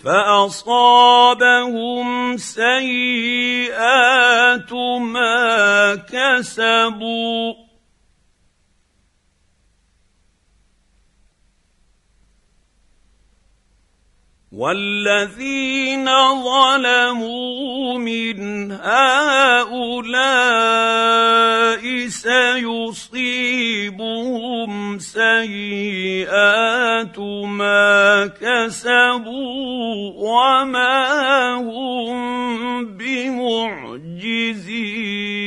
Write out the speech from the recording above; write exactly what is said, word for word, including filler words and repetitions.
فاصابهم سيئات ما كسبوا والذين ظلموا من هؤلاء سيصيبهم سيئات ما كسبوا وما هم بمعجزين.